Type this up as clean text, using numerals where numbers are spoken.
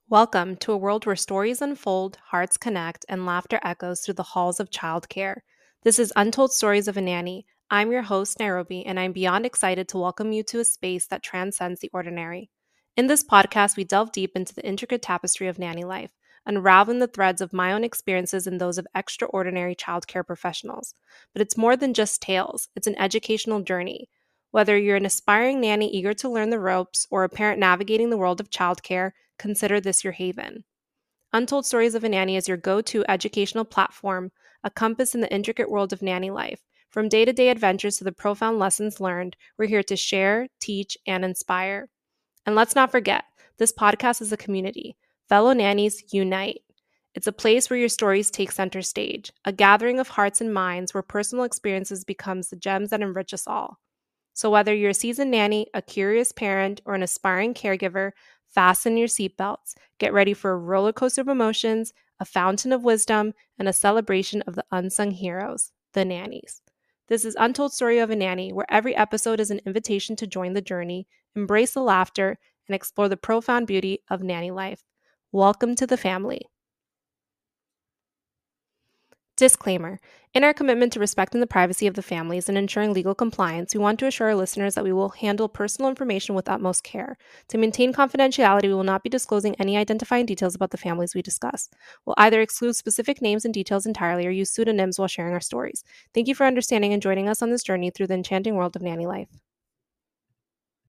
Welcome to a world where stories unfold, hearts connect, and laughter echoes through the halls of childcare. This is Untold Stories of a Nanny. I'm your host, Nairobi, and I'm beyond excited to welcome you to a space that transcends the ordinary. In this podcast, we delve deep into the intricate tapestry of nanny life, unraveling the threads of my own experiences and those of extraordinary childcare professionals. But it's more than just tales, it's an educational journey. Whether you're an aspiring nanny eager to learn the ropes or a parent navigating the world of childcare, consider this your haven. Untold Stories of a Nanny is your go-to educational platform, a compass in the intricate world of nanny life. From day-to-day adventures to the profound lessons learned, we're here to share, teach, and inspire. And let's not forget, this podcast is a community. Fellow nannies unite. It's a place where your stories take center stage, a gathering of hearts and minds where personal experiences becomes the gems that enrich us all. So whether you're a seasoned nanny, a curious parent, or an aspiring caregiver, fasten your seatbelts. Get ready for a roller coaster of emotions, a fountain of wisdom, and a celebration of the unsung heroes, the nannies. This is Untold Story of a Nanny, where every episode is an invitation to join the journey, embrace the laughter, and explore the profound beauty of nanny life. Welcome to the family. Disclaimer. In our commitment to respecting the privacy of the families and ensuring legal compliance, we want to assure our listeners that we will handle personal information with utmost care. To maintain confidentiality, we will not be disclosing any identifying details about the families we discuss. We'll either exclude specific names and details entirely or use pseudonyms while sharing our stories. Thank you for understanding and joining us on this journey through the enchanting world of nanny life.